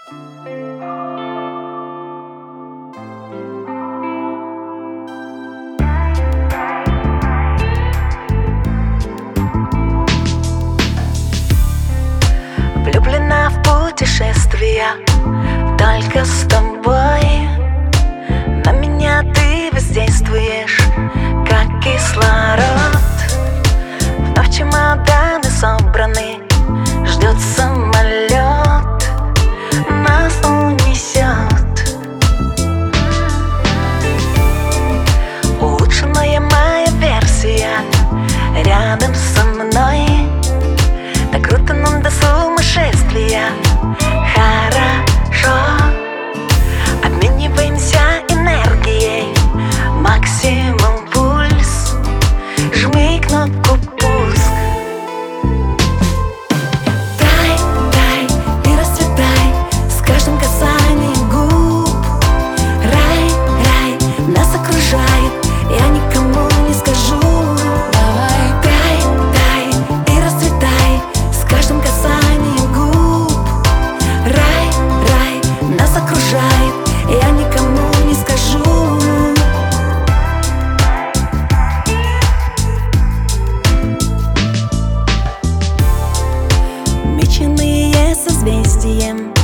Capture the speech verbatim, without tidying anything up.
Влюблена в путешествия только с тобой. На меня ты воздействуешь, как кислород. Вновь чемоданы собраны, ждет самолет, нас унесет. Улучшенная моя версия рядом со мной. Так круто нам до сумасшествия. Хорошо, обмениваемся энергией. Максимум пульс, жми кнопку пуск. Тай, тай, и расцветай с каждым касанием губ. Рай, рай нас окружает, я никому не скажу. Давай, тай, тай, и расцветай с каждым касанием губ. Рай, рай нас окружает, я никому не скажу. Меченые созвездием